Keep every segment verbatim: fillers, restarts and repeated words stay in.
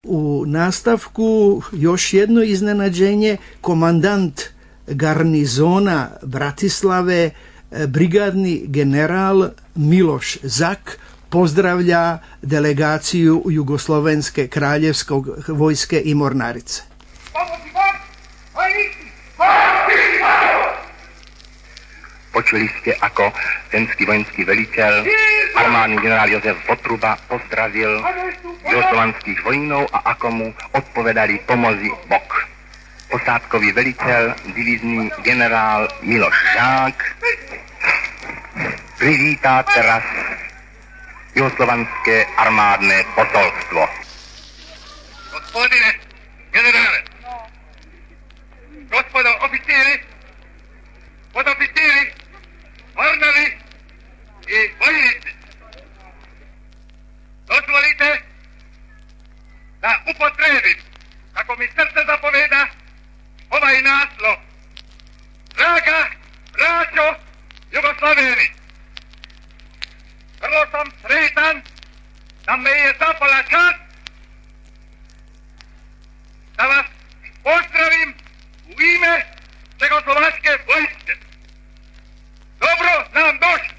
U nastavku još jedno iznenađenje, komandant garnizona Bratislave, brigadni general Miloš Zak, pozdravlja delegaciju Jugoslovenske kraljevskog vojske i mornarice. Počuli ste, ako zemský vojenský veliteľ, armádny generál Jozef Votruba pozdravil jugoslovanských vojnov a ako mu odpovedali pomozi bok. Posádkový veliteľ, divizný generál Miloš Žák, privítá teraz jugoslovanské armádne posolstvo. Gospodine generále, gospodo oficíri, podoficíri, mornari i vojnici, dozvolite da upotrebim, kako mi srce zapoveda, ovaj naslov. Draga braćo Jugoslaveni, vrlo sam sretan da me je zapala čast da vas pozdravim u ime Čehoslovačke vojske. Dobro nam došli.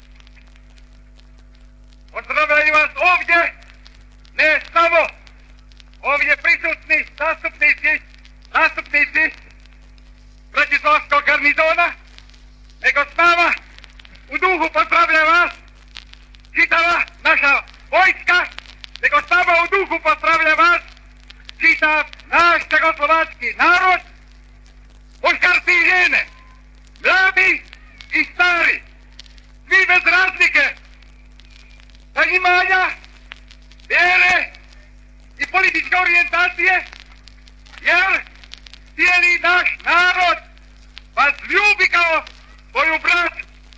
Pozdravljaju vas ovdje, ne samo ovdje prisutni zastupnici, zastupnici Bratislavskog garnizona, nego s nama u duhu pozdravlja vas čitava naša vojska, nego s nama u duhu pozdravlja vas čitav naš čehoslovački narod, muškarci i žene, mladi i stari, svi bez razlike, zanimanja, vjere i političke orijentacije, jer cijeli naš narod vas ljubi kao svoju braću.